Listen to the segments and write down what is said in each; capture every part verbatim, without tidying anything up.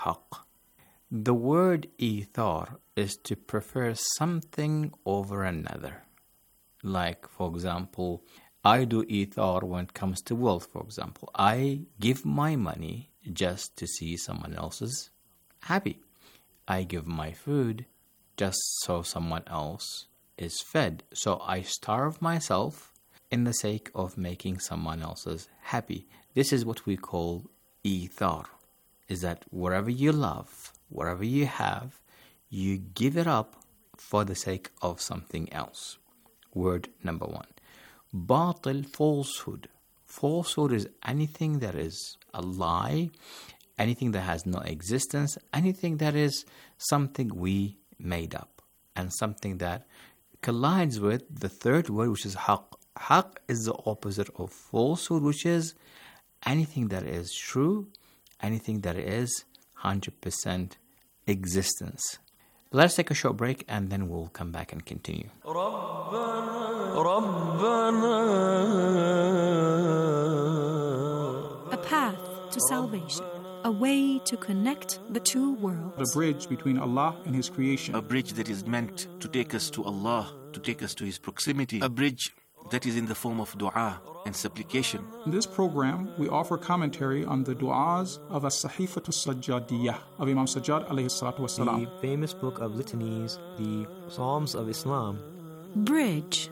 haqq. The word ithar is to prefer something over another. Like, for example, I do ithar when it comes to wealth, for example. I give my money just to see someone else's happy. I give my food just so someone else is fed. So I starve myself in the sake of making someone else's happy. This is what we call ithar, is that whatever you love, whatever you have, you give it up for the sake of something else. Word number one. Batil, falsehood. Falsehood is anything that is a lie, anything that has no existence, anything that is something we made up, and something that collides with the third word, which is haqq. Haqq is the opposite of falsehood, which is anything that is true, anything that is one hundred percent existence. Let's take a short break and then we'll come back and continue. A path to salvation, a way to connect the two worlds. The bridge between Allah and His creation. A bridge that is meant to take us to Allah, to take us to His proximity. A bridge that is in the form of dua and supplication. In this program, we offer commentary on the du'as of As-Sahifatu Sajjadiyah of Imam Sajjad alayhi salatu wasalam. The famous book of litanies, the Psalms of Islam. Bridge.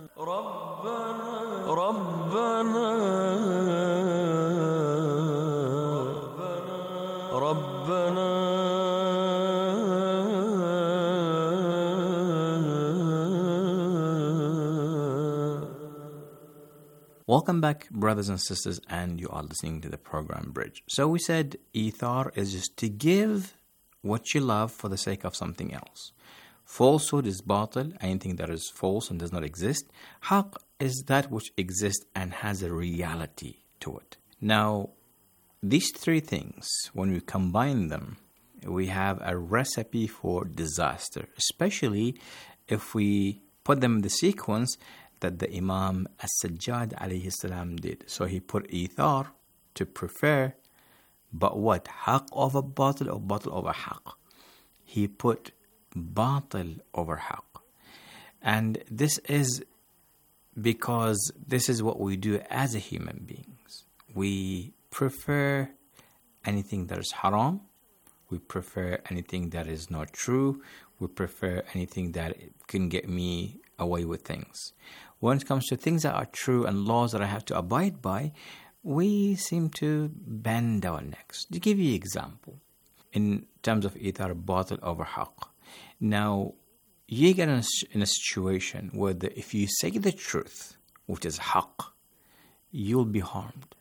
Welcome back, brothers and sisters, and you are listening to the program Bridge. So we said ithar is just to give what you love for the sake of something else. Falsehood is batil, anything that is false and does not exist. Haqq is that which exists and has a reality to it. Now, these three things, when we combine them, we have a recipe for disaster, especially if we put them in the sequence that the Imam As-Sajjad alayhi salam did. So he put ithar, to prefer, but what? Haqq over batil or batil over haqq? He put batil over haqq. And this is because this is what we do as a human beings. We prefer anything that is haram. We prefer anything that is not true. We prefer anything that can get me away with things. When it comes to things that are true and laws that I have to abide by, we seem to bend our necks. To give you an example, in terms of ithar, batil over haqq. Now, you get in a, in a situation where the, if you say the truth, which is haqq, you'll be harmed.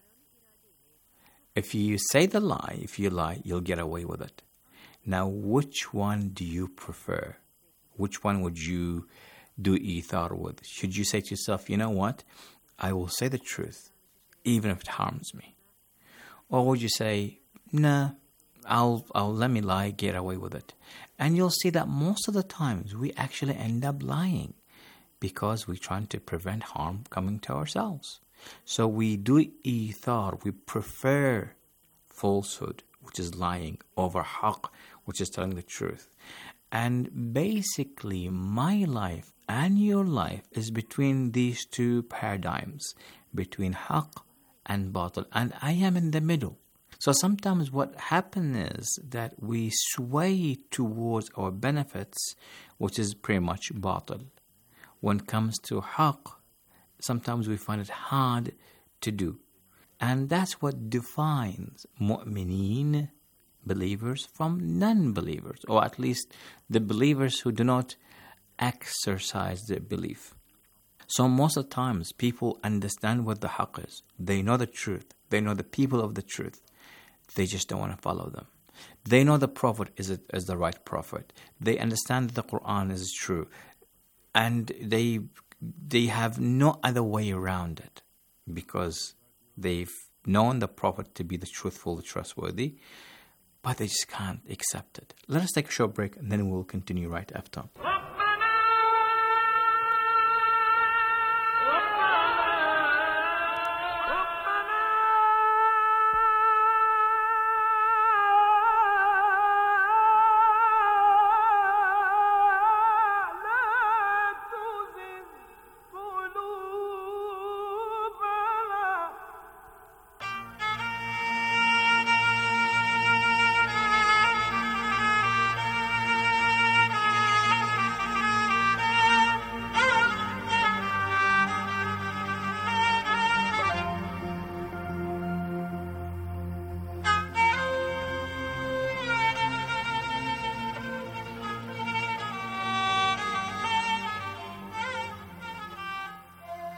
If you say the lie, if you lie, you'll get away with it. Now, which one do you prefer? Which one would you do ithar with? Should you say to yourself, you know what, I will say the truth, even if it harms me? Or would you say, nah, I'll, I'll let me lie, get away with it? And you'll see that most of the times we actually end up lying because we're trying to prevent harm coming to ourselves. So we do ithar, we prefer falsehood, which is lying, over haqq, which is telling the truth. And basically, my life and your life is between these two paradigms, between haqq and batil, and I am in the middle. So sometimes what happens is that we sway towards our benefits, which is pretty much batil. When it comes to haqq, sometimes we find it hard to do. And that's what defines mu'mineen, believers, from non-believers, or at least the believers who do not exercise their belief. So most of the times, people understand what the haqq is. They know the truth. They know the people of the truth. They just don't want to follow them. They know the Prophet is, a, is the right Prophet. They understand that the Quran is true. And they they have no other way around it, because they've known the Prophet to be the truthful, the trustworthy, but they just can't accept it. Let us take a short break and then we'll continue right after.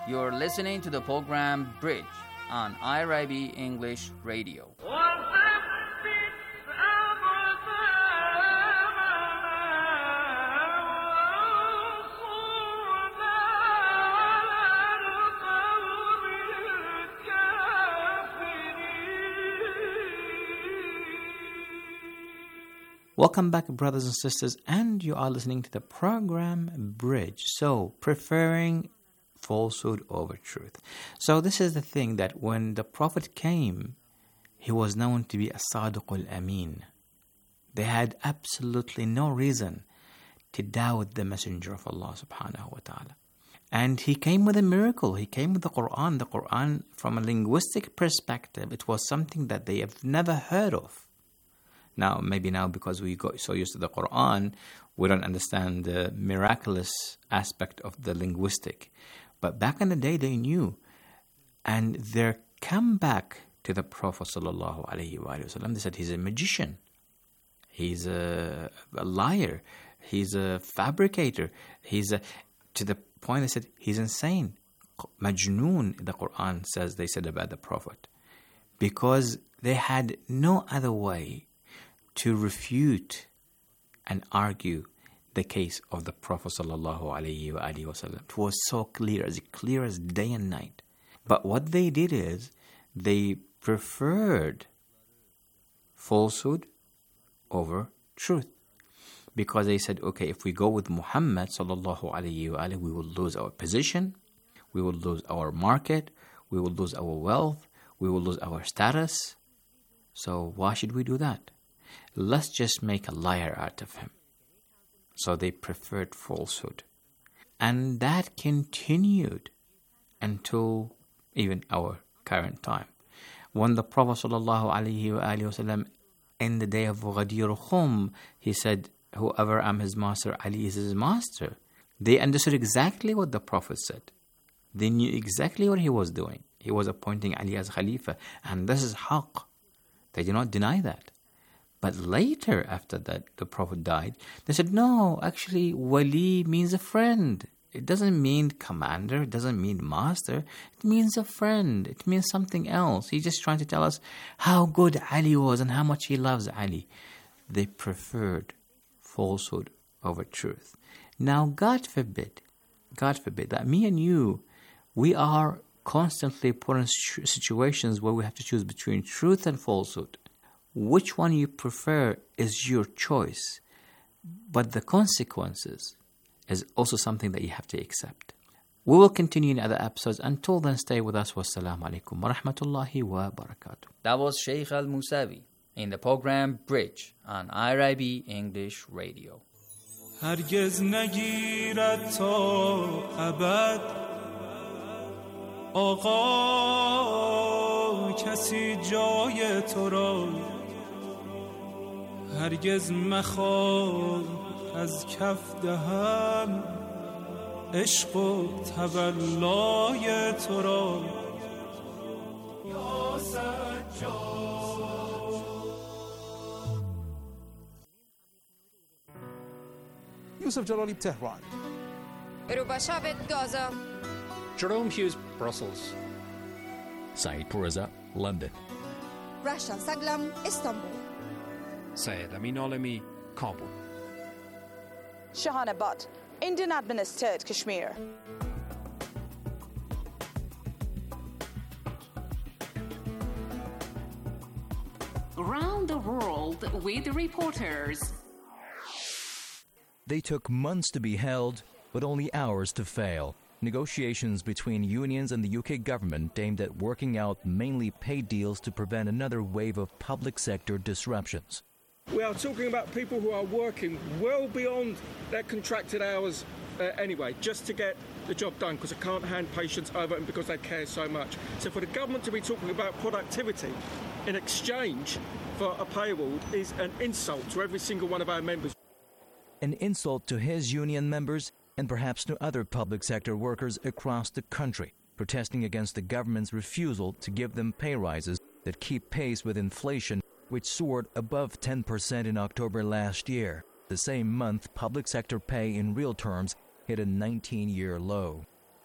You're listening to the program Bridge on I R I B English Radio. Welcome back, brothers and sisters, and you are listening to the program Bridge. So, preferring falsehood over truth. So, this is the thing that when the Prophet came, he was known to be a Sadiqul Amin. They had absolutely no reason to doubt the Messenger of Allah subhanahu wa ta'ala. And he came with a miracle. He came with the Quran. The Quran, from a linguistic perspective, it was something that they have never heard of. Now, maybe now because we got so used to the Quran, we don't understand the miraculous aspect of the linguistic. But back in the day, they knew. And their comeback to the Prophet sallallahu alaihi wasallam, they said he's a magician. He's a, a liar. He's a fabricator. He's a, to the point they said he's insane. Majnoon, the Quran says, they said about the Prophet. Because they had no other way to refute and argue the case of the Prophet sallallahu alaihi wasallam. It was so clear, as clear as day and night. But what they did is they preferred falsehood over truth, because they said, okay, if we go with Muhammad sallallahu alaihi wasallam, we will lose our position, we will lose our market, we will lose our wealth, we will lose our status. So why should we do that? Let's just make a liar out of him. So they preferred falsehood. And that continued until even our current time. When the Prophet ﷺ, in the day of Ghadir Khum, he said, whoever am his master, Ali is his master. They understood exactly what the Prophet said. They knew exactly what he was doing. He was appointing Ali as Khalifa. And this is haqq. They did not deny that. But later, after that, the Prophet died, they said, no, actually, wali means a friend. It doesn't mean commander, it doesn't mean master. It means a friend. It means something else. He's just trying to tell us how good Ali was and how much he loves Ali. They preferred falsehood over truth. Now, God forbid, God forbid that me and you, we are constantly put in situations where we have to choose between truth and falsehood. Which one you prefer is your choice, but the consequences is also something that you have to accept. We will continue in other episodes. Until then, stay with us. Wassalamu alaikum wa rahmatullahi wa barakatuh. That was Sheikh Al-Musawi in the program Bridge on I R I B English Radio. هرگز نگیرد تا ابد آقا کسی جای تو را هرگز مخواه از کف دهم عشق و تولای تو را یا سجاد. Yusuf Jalali, Tehran. Rubashavet, Gaza. Jerome Hughes, Brussels. Saeed Pourreza, London. Rasha Saglam, Istanbul. Syed Amin Alami, Kabul. Shahana Butt, Indian administered Kashmir. Around the world with reporters. They took months to be held, but only hours to fail. Negotiations between unions and the U K government aimed at working out mainly pay deals to prevent another wave of public sector disruptions. We are talking about people who are working well beyond their contracted hours uh, anyway, just to get the job done, because they can't hand patients over and because they care so much. So for the government to be talking about productivity in exchange for a pay award is an insult to every single one of our members. An insult to his union members and perhaps to other public sector workers across the country, protesting against the government's refusal to give them pay rises that keep pace with inflation, which soared above ten percent in October last year. The same month, public sector pay in real terms hit a nineteen-year low.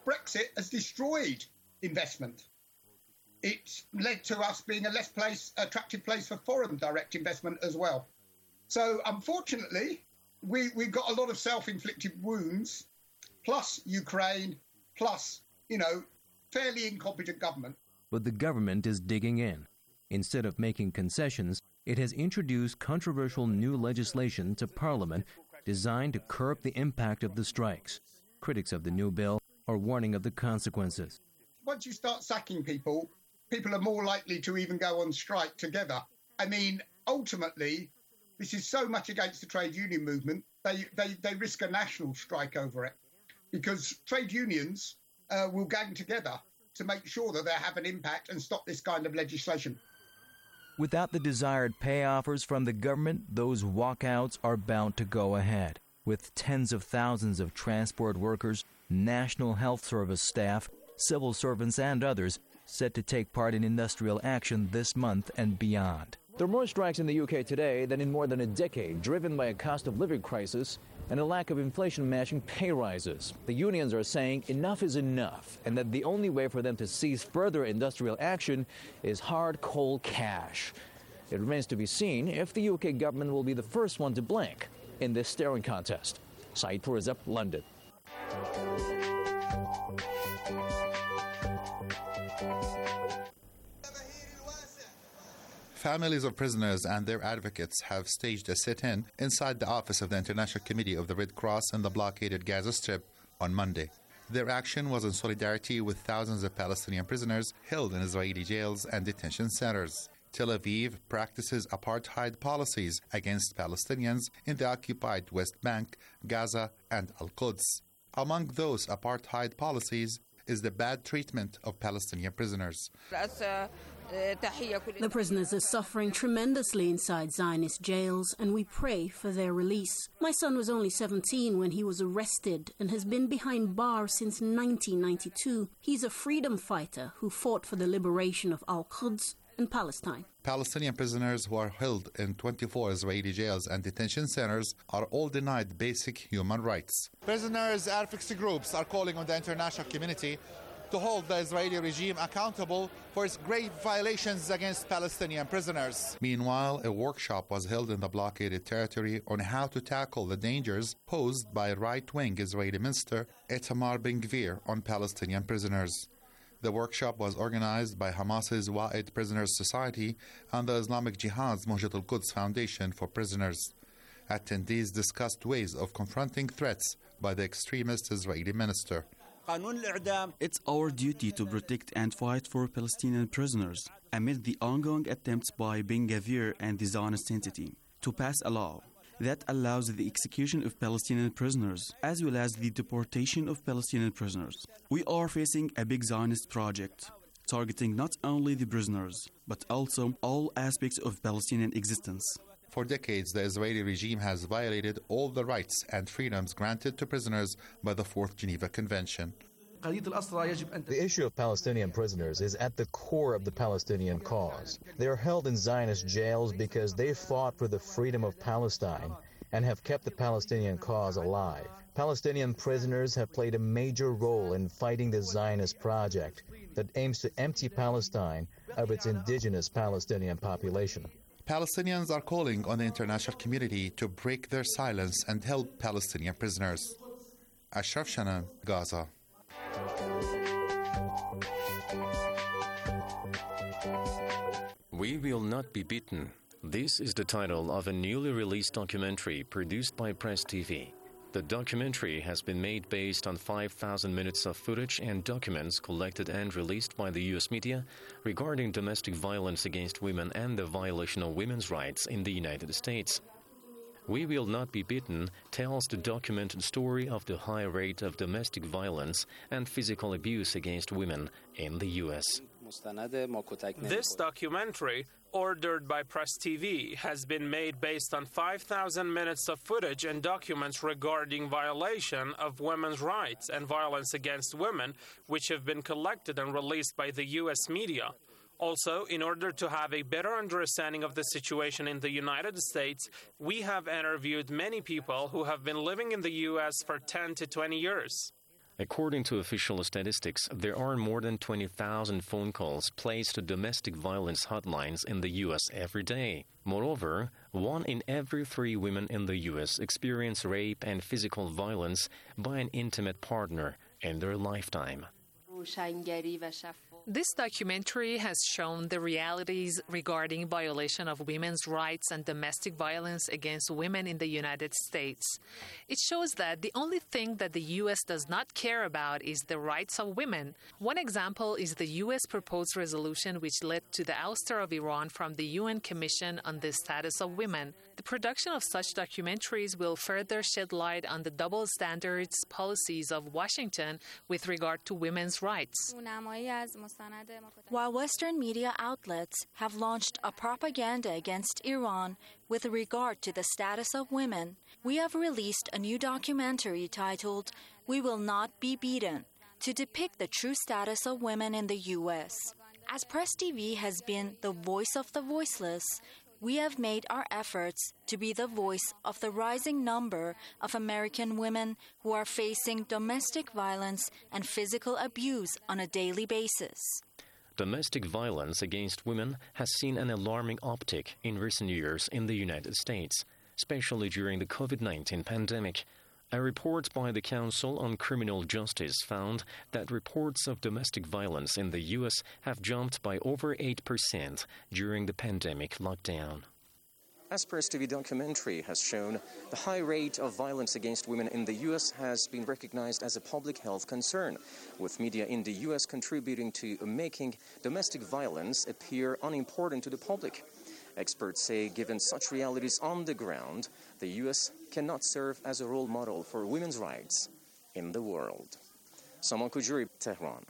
Brexit has destroyed investment. It's led to us being a less place, attractive place for foreign direct investment as well. So, unfortunately, we, we've got a lot of self-inflicted wounds, plus Ukraine, plus, you know, fairly incompetent government. But the government is digging in. Instead of making concessions, it has introduced controversial new legislation to Parliament designed to curb the impact of the strikes. Critics of the new bill are warning of the consequences. Once you start sacking people, people are more likely to even go on strike together. I mean, ultimately, this is so much against the trade union movement, they, they, they risk a national strike over it because trade unions uh, will gang together to make sure that they have an impact and stop this kind of legislation. Without the desired pay offers from the government, those walkouts are bound to go ahead, with tens of thousands of transport workers, National Health Service staff, civil servants and others set to take part in industrial action this month and beyond. There are more strikes in the U K today than in more than a decade, driven by a cost of living crisis and a lack of inflation matching pay rises. The unions are saying enough is enough, and that the only way for them to cease further industrial action is hard, cold cash. It remains to be seen if the U K government will be the first one to blink in this staring contest. Saeed Pourizab, London. Families of prisoners and their advocates have staged a sit-in inside the office of the International Committee of the Red Cross in the blockaded Gaza Strip on Monday. Their action was in solidarity with thousands of Palestinian prisoners held in Israeli jails and detention centers. Tel Aviv practices apartheid policies against Palestinians in the occupied West Bank, Gaza, and Al-Quds. Among those apartheid policies is the bad treatment of Palestinian prisoners. The prisoners are suffering tremendously inside Zionist jails, and we pray for their release. My son was only seventeen when he was arrested and has been behind bars since nineteen ninety-two. He's a freedom fighter who fought for the liberation of Al-Quds and Palestine. Palestinian prisoners who are held in twenty-four Israeli jails and detention centers are all denied basic human rights. Prisoners' advocacy groups are calling on the international community to hold the Israeli regime accountable for its grave violations against Palestinian prisoners. Meanwhile, a workshop was held in the blockaded territory on how to tackle the dangers posed by right-wing Israeli minister Itamar Ben-Gvir on Palestinian prisoners. The workshop was organized by Hamas's Wa'id Prisoners Society and the Islamic Jihad's Mujahid al-Quds Foundation for Prisoners. Attendees discussed ways of confronting threats by the extremist Israeli minister. It's our duty to protect and fight for Palestinian prisoners amid the ongoing attempts by Ben-Gvir and the Zionist entity to pass a law that allows the execution of Palestinian prisoners as well as the deportation of Palestinian prisoners. We are facing a big Zionist project targeting not only the prisoners but also all aspects of Palestinian existence. For decades, the Israeli regime has violated all the rights and freedoms granted to prisoners by the Fourth Geneva Convention. The issue of Palestinian prisoners is at the core of the Palestinian cause. They are held in Zionist jails because they fought for the freedom of Palestine and have kept the Palestinian cause alive. Palestinian prisoners have played a major role in fighting the Zionist project that aims to empty Palestine of its indigenous Palestinian population. Palestinians are calling on the international community to break their silence and help Palestinian prisoners. Ashraf Shannan, Gaza. We Will Not Be Beaten. This is the title of a newly released documentary produced by Press T V. The documentary has been made based on five thousand minutes of footage and documents collected and released by the U S media regarding domestic violence against women and the violation of women's rights in the United States. We Will Not Be Beaten tells the documented story of the high rate of domestic violence and physical abuse against women in the U S. This documentary, ordered by Press T V, has been made based on five thousand minutes of footage and documents regarding violation of women's rights and violence against women, which have been collected and released by the U S media. Also, in order to have a better understanding of the situation in the United States, we have interviewed many people who have been living in the U S for ten to twenty years. According to official statistics, there are more than twenty thousand phone calls placed to domestic violence hotlines in the U S every day. Moreover, one in every three women in the U S experience rape and physical violence by an intimate partner in their lifetime. This documentary has shown the realities regarding violation of women's rights and domestic violence against women in the United States. It shows that the only thing that the U S does not care about is the rights of women. One example is the U S proposed resolution which led to the ouster of Iran from the U N Commission on the Status of Women. The production of such documentaries will further shed light on the double standards policies of Washington with regard to women's rights. While Western media outlets have launched a propaganda against Iran with regard to the status of women, we have released a new documentary titled We Will Not Be Beaten to depict the true status of women in the U S. As Press T V has been the voice of the voiceless, we have made our efforts to be the voice of the rising number of American women who are facing domestic violence and physical abuse on a daily basis. Domestic violence against women has seen an alarming uptick in recent years in the United States, especially during the COVID nineteen pandemic. A report by the Council on Criminal Justice found that reports of domestic violence in the U S have jumped by over eight percent during the pandemic lockdown. As Press T V documentary has shown, the high rate of violence against women in the U S has been recognized as a public health concern, with media in the U S contributing to making domestic violence appear unimportant to the public. Experts say given such realities on the ground, the U S cannot serve as a role model for women's rights in the world. Saman Kujuri, Tehran.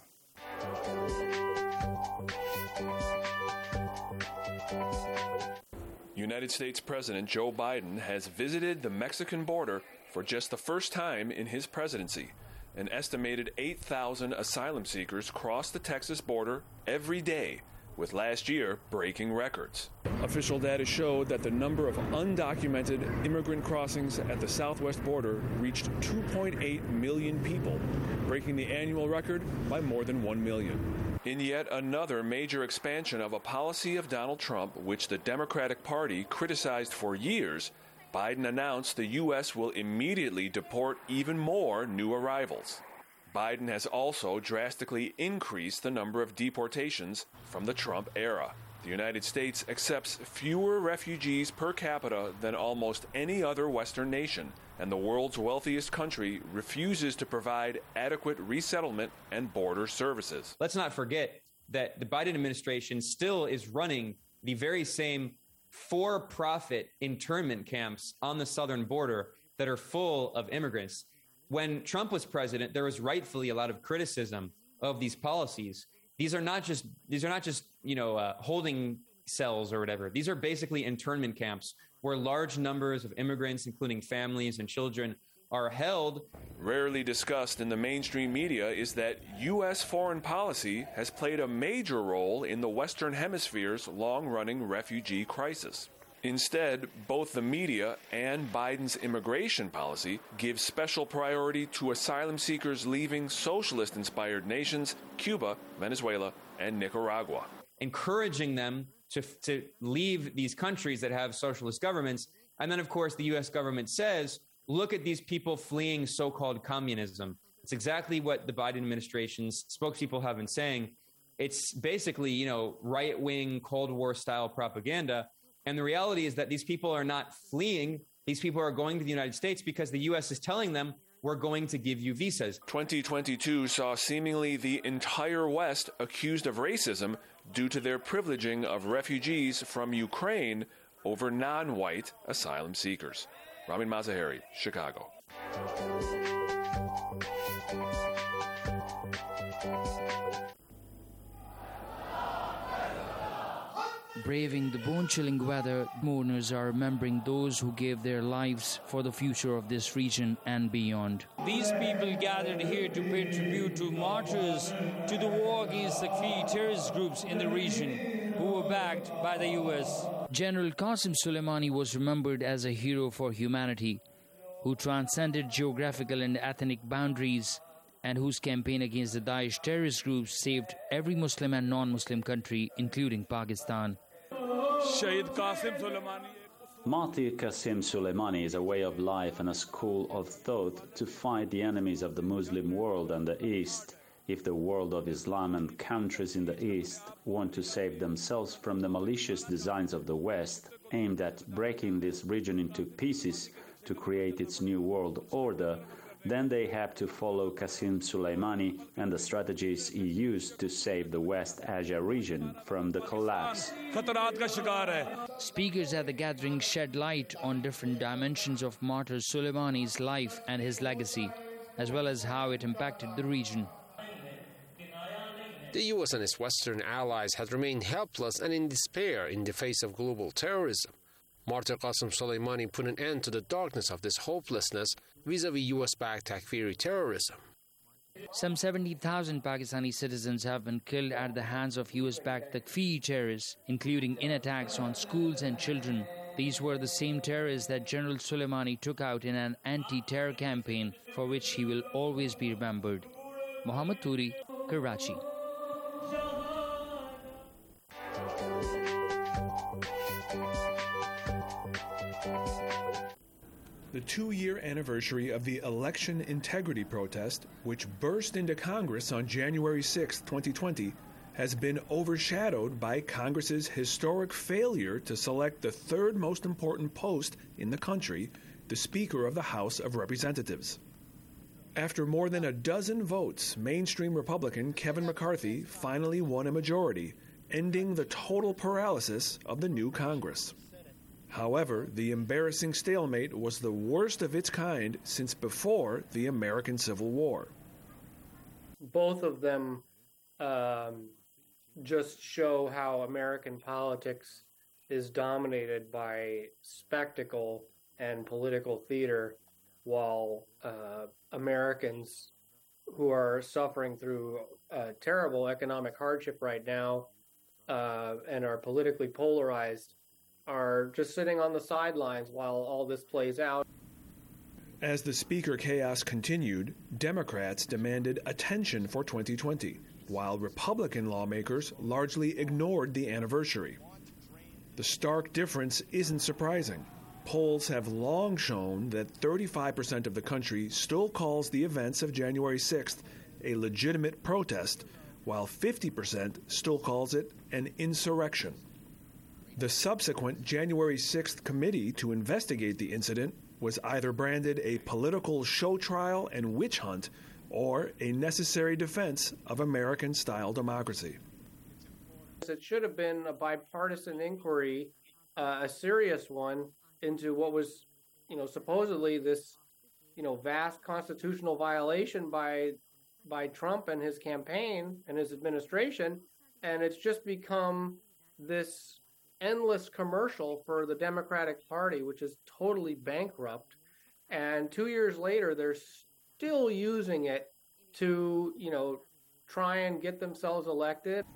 United States President Joe Biden has visited the Mexican border for just the first time in his presidency. An estimated eight thousand asylum seekers cross the Texas border every day, with last year breaking records. Official data showed that the number of undocumented immigrant crossings at the southwest border reached two point eight million people, breaking the annual record by more than one million. In yet another major expansion of a policy of Donald Trump, which the Democratic Party criticized for years, Biden announced the U S will immediately deport even more new arrivals. Biden has also drastically increased the number of deportations from the Trump era. The United States accepts fewer refugees per capita than almost any other Western nation, and the world's wealthiest country refuses to provide adequate resettlement and border services. Let's not forget that the Biden administration still is running the very same for-profit internment camps on the southern border that are full of immigrants. When Trump was president, there was rightfully a lot of criticism of these policies. These are not just these are not just you know uh, holding cells or whatever. These are basically internment camps where large numbers of immigrants, including families and children, are held. Rarely discussed in the mainstream media is that U S foreign policy has played a major role in the Western Hemisphere's long-running refugee crisis. Instead, both the media and Biden's immigration policy give special priority to asylum seekers leaving socialist-inspired nations, Cuba, Venezuela, and Nicaragua. Encouraging them to, to leave these countries that have socialist governments. And then, of course, the U S government says, look at these people fleeing so-called communism. It's exactly what the Biden administration's spokespeople have been saying. It's basically, you know, right-wing Cold War-style propaganda. And the reality is that these people are not fleeing. These people are going to the United States because the U S is telling them, we're going to give you visas. twenty twenty-two saw seemingly the entire West accused of racism due to their privileging of refugees from Ukraine over non-white asylum seekers. Ramin Mazaheri, Chicago. Braving the bone-chilling weather, mourners are remembering those who gave their lives for the future of this region and beyond. These people gathered here to pay tribute to martyrs to the war against the key terrorist groups in the region who were backed by the U S. General Qasem Soleimani was remembered as a hero for humanity who transcended geographical and ethnic boundaries and whose campaign against the Daesh terrorist group saved every Muslim and non-Muslim country, including Pakistan. Martyr Qasim Soleimani is a way of life and a school of thought to fight the enemies of the Muslim world and the East. If the world of Islam and countries in the East want to save themselves from the malicious designs of the West, aimed at breaking this region into pieces to create its new world order, then they have to follow Qasim Soleimani and the strategies he used to save the West Asia region from the collapse. Speakers at the gathering shed light on different dimensions of Martyr Soleimani's life and his legacy, as well as how it impacted the region. The U S and its Western allies had remained helpless and in despair in the face of global terrorism. Martyr Qasim Soleimani put an end to the darkness of this hopelessness vis-a-vis U S-backed Takfiri terrorism. Some seventy thousand Pakistani citizens have been killed at the hands of U S-backed Takfiri terrorists, including in attacks on schools and children. These were the same terrorists that General Soleimani took out in an anti-terror campaign for which he will always be remembered. Mohammad Turi, Karachi. The two-year anniversary of the election integrity protest, which burst into Congress on January sixth, twenty twenty, has been overshadowed by Congress's historic failure to select the third most important post in the country, the Speaker of the House of Representatives. After more than a dozen votes, mainstream Republican Kevin McCarthy finally won a majority, ending the total paralysis of the new Congress. However, the embarrassing stalemate was the worst of its kind since before the American Civil War. Both of them um, just show how American politics is dominated by spectacle and political theater, while uh, Americans who are suffering through uh, terrible economic hardship right now uh, and are politically polarized are just sitting on the sidelines while all this plays out. As the Speaker chaos continued, Democrats demanded attention for twenty twenty, while Republican lawmakers largely ignored the anniversary. The stark difference isn't surprising. Polls have long shown that thirty-five percent of the country still calls the events of January sixth a legitimate protest, while fifty percent still calls it an insurrection. The subsequent January sixth committee to investigate the incident was either branded a political show trial and witch hunt or a necessary defense of American-style democracy. It should have been a bipartisan inquiry, uh, a serious one, into what was, you know, supposedly this, you know, vast constitutional violation by by Trump and his campaign and his administration, and it's just become this endless commercial for the Democratic Party, which is totally bankrupt. And two years later, they're still using it to, you know, try and get themselves elected.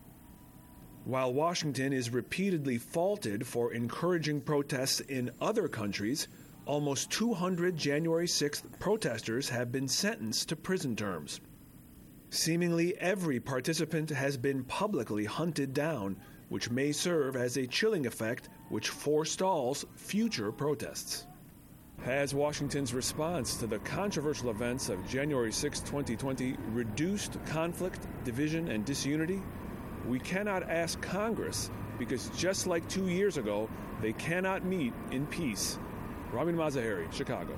While Washington is repeatedly faulted for encouraging protests in other countries, almost two hundred January sixth protesters have been sentenced to prison terms. Seemingly every participant has been publicly hunted down, which may serve as a chilling effect which forestalls future protests. Has Washington's response to the controversial events of January sixth, twenty twenty reduced conflict, division, and disunity? We cannot ask Congress because just like two years ago, they cannot meet in peace. Ramin Mazaheri, Chicago.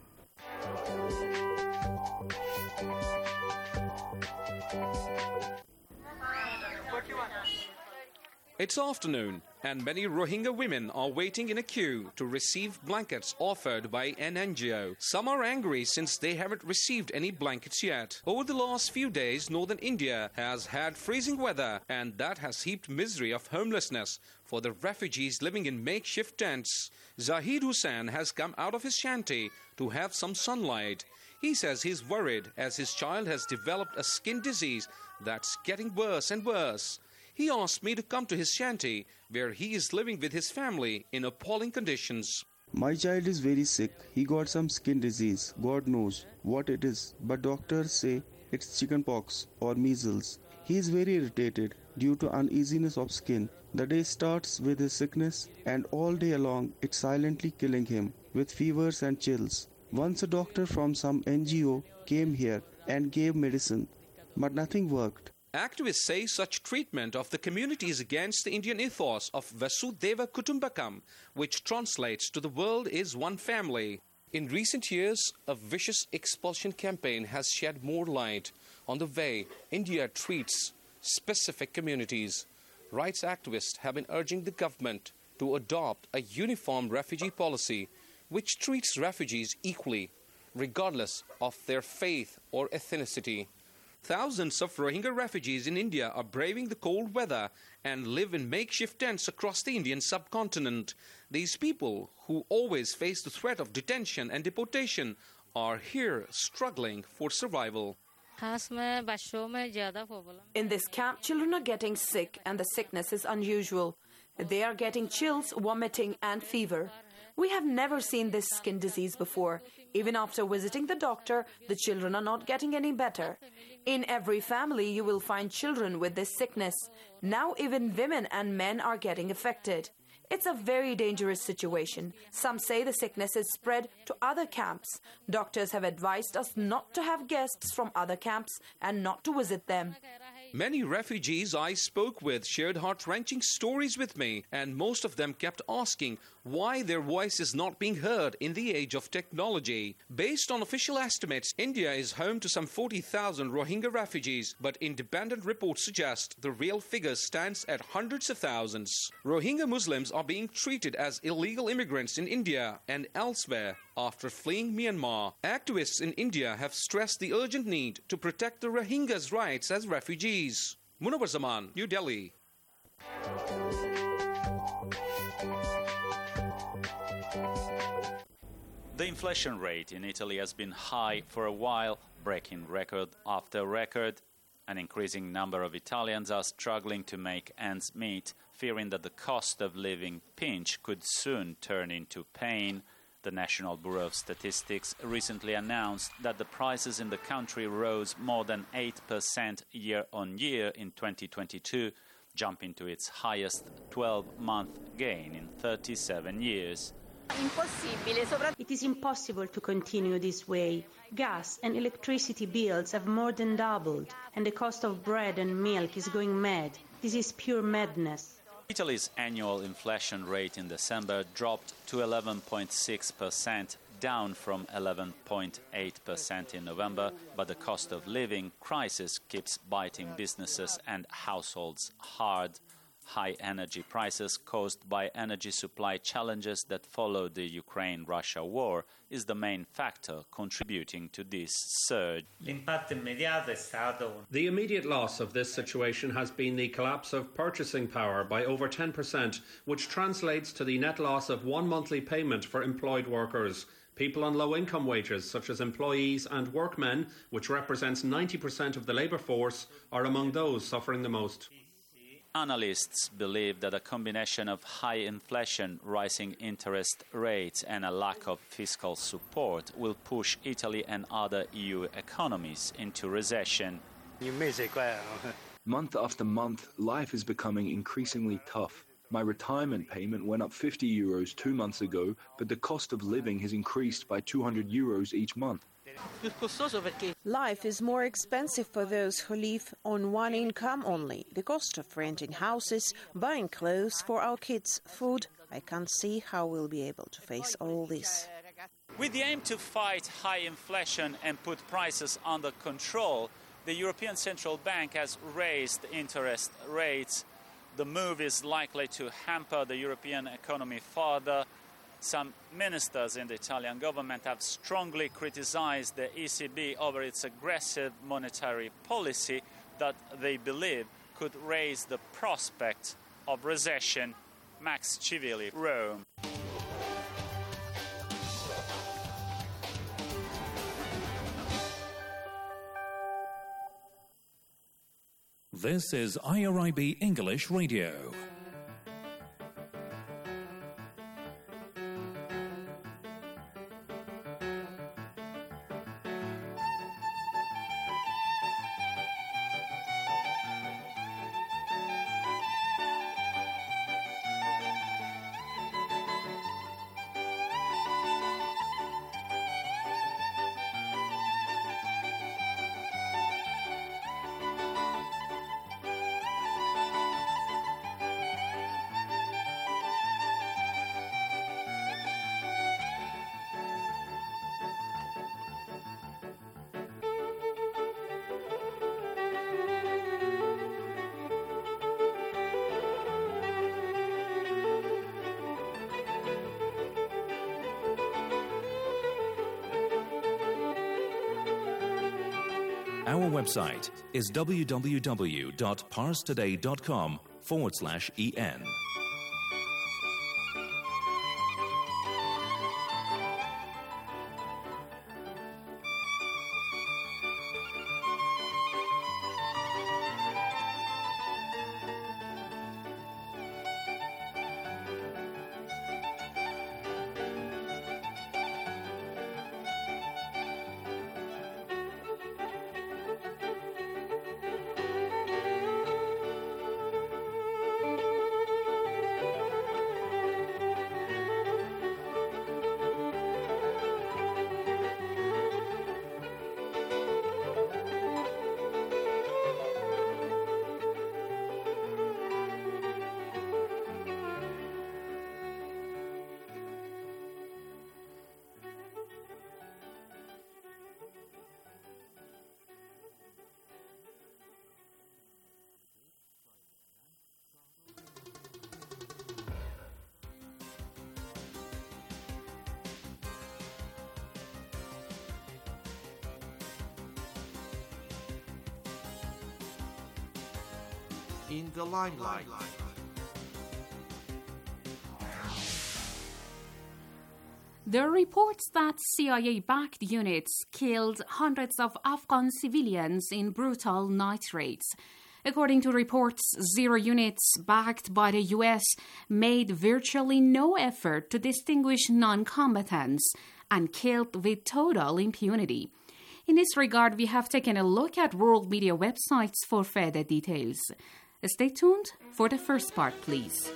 It's afternoon, and many Rohingya women are waiting in a queue to receive blankets offered by an N G O. Some are angry since they haven't received any blankets yet. Over the last few days, northern India has had freezing weather, and that has heaped misery of homelessness for the refugees living in makeshift tents. Zahid Hussain has come out of his shanty to have some sunlight. He says he's worried as his child has developed a skin disease that's getting worse and worse. He asked me to come to his shanty, where he is living with his family in appalling conditions. My child is very sick. He got some skin disease. God knows what it is. But doctors say it's chickenpox or measles. He is very irritated due to uneasiness of skin. The day starts with his sickness, and all day long it's silently killing him with fevers and chills. Once a doctor from some N G O came here and gave medicine, but nothing worked. Activists say such treatment of the community is against the Indian ethos of Vasudhaiva Kutumbakam, which translates to the world is one family. In recent years, a vicious expulsion campaign has shed more light on the way India treats specific communities. Rights activists have been urging the government to adopt a uniform refugee policy which treats refugees equally, regardless of their faith or ethnicity. Thousands of Rohingya refugees in India are braving the cold weather and live in makeshift tents across the Indian subcontinent. These people, who always face the threat of detention and deportation, are here struggling for survival. In this camp, children are getting sick and the sickness is unusual. They are getting chills, vomiting and fever. We have never seen this skin disease before. Even after visiting the doctor, the children are not getting any better. In every family, you will find children with this sickness. Now even women and men are getting affected. It's a very dangerous situation. Some say the sickness is spread to other camps. Doctors have advised us not to have guests from other camps and not to visit them. Many refugees I spoke with shared heart-wrenching stories with me, and most of them kept asking why their voice is not being heard in the age of technology. Based on official estimates, India is home to some forty thousand Rohingya refugees, but independent reports suggest the real figure stands at hundreds of thousands. Rohingya Muslims are being treated as illegal immigrants in India and elsewhere after fleeing Myanmar. Activists in India have stressed the urgent need to protect the Rohingyas' rights as refugees. Munawar Zaman, New Delhi. The inflation rate in Italy has been high for a while, breaking record after record. An increasing number of Italians are struggling to make ends meet, fearing that the cost of living pinch could soon turn into pain. The National Bureau of Statistics recently announced that the prices in the country rose more than eight percent year-on-year in twenty twenty-two, jumping to its highest twelve-month gain in thirty-seven years. It is impossible to continue this way. Gas and electricity bills have more than doubled, and the cost of bread and milk is going mad. This is pure madness. Italy's annual inflation rate in December dropped to eleven point six percent, down from eleven point eight percent in November, but the cost of living crisis keeps biting businesses and households hard. High energy prices caused by energy supply challenges that followed the Ukraine-Russia war is the main factor contributing to this surge. The immediate loss of this situation has been the collapse of purchasing power by over ten percent, which translates to the net loss of one monthly payment for employed workers. People on low-income wages, such as employees and workmen, which represents ninety percent of the labour force, are among those suffering the most. Analysts believe that a combination of high inflation, rising interest rates and a lack of fiscal support will push Italy and other E U economies into recession. Month after month, life is becoming increasingly tough. My retirement payment went up fifty euros two months ago, but the cost of living has increased by two hundred euros each month. Life is more expensive for those who live on one income only. The cost of renting houses, buying clothes for our kids, food. I can't see how we'll be able to face all this. With the aim to fight high inflation and put prices under control, the European Central Bank has raised interest rates. The move is likely to hamper the European economy further. Some ministers in the Italian government have strongly criticized the E C B over its aggressive monetary policy that they believe could raise the prospect of recession. Max Civilli, Rome. This is I R I B English Radio. Our website is www.parstoday.com forward slash en. In the limelight. There are reports that C I A-backed units killed hundreds of Afghan civilians in brutal night raids. According to reports, Zero units backed by the U S made virtually no effort to distinguish non-combatants and killed with total impunity. In this regard, we have taken a look at world media websites for further details. Stay tuned for the first part, please.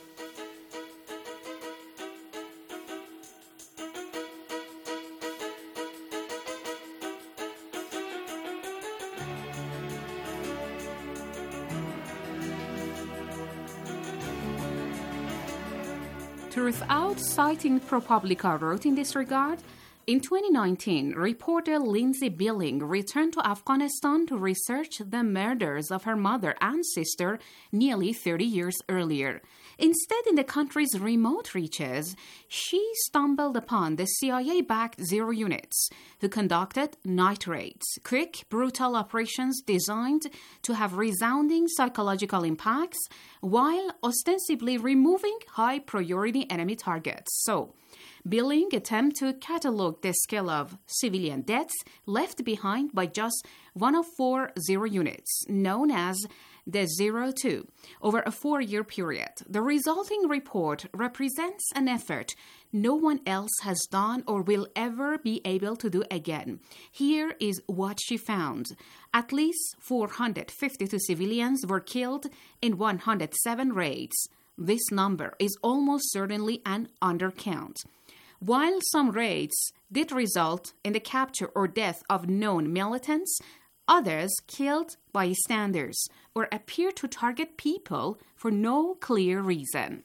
Truthout, citing ProPublica, wrote in this regard, in twenty nineteen, reporter Lindsay Billing returned to Afghanistan to research the murders of her mother and sister nearly thirty years earlier. Instead, in the country's remote reaches, she stumbled upon the C I A-backed Zero units, who conducted night raids, quick, brutal operations designed to have resounding psychological impacts while ostensibly removing high-priority enemy targets. So, Billing attempted to catalogue the scale of civilian deaths left behind by just one of four Zero units, known as the Zero two, over a four-year period. The resulting report represents an effort no one else has done or will ever be able to do again. Here is what she found. At least four hundred fifty-two civilians were killed in one hundred seven raids. This number is almost certainly an undercount. While some raids did result in the capture or death of known militants, others killed bystanders or appear to target people for no clear reason.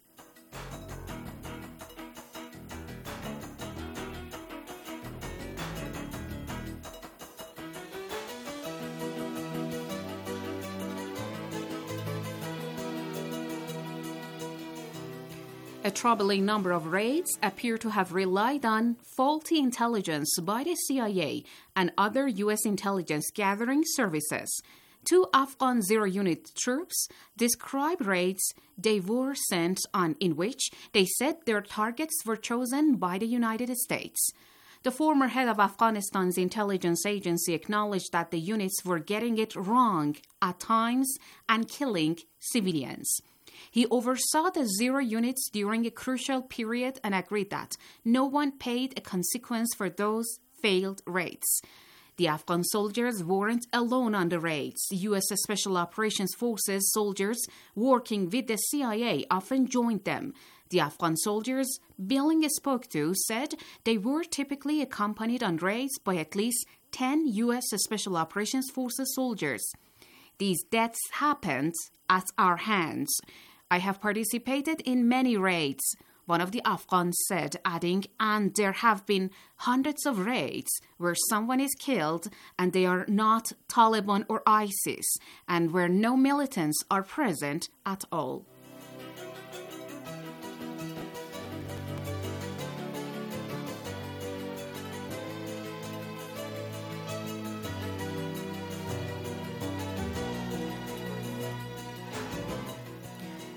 A troubling number of raids appear to have relied on faulty intelligence by the C I A and other U S intelligence gathering services. Two Afghan Zero Unit troops describe raids they were sent on in which they said their targets were chosen by the United States. The former head of Afghanistan's intelligence agency acknowledged that the units were getting it wrong at times and killing civilians. He oversaw the Zero units during a crucial period and agreed that no one paid a consequence for those failed raids. The Afghan soldiers weren't alone on the raids. U S Special Operations Forces soldiers working with the C I A often joined them. The Afghan soldiers Billing spoke to said they were typically accompanied on raids by at least ten U S Special Operations Forces soldiers. These deaths happened at our hands. I have participated in many raids, one of the Afghans said, adding, and there have been hundreds of raids where someone is killed and they are not Taliban or ISIS, and where no militants are present at all.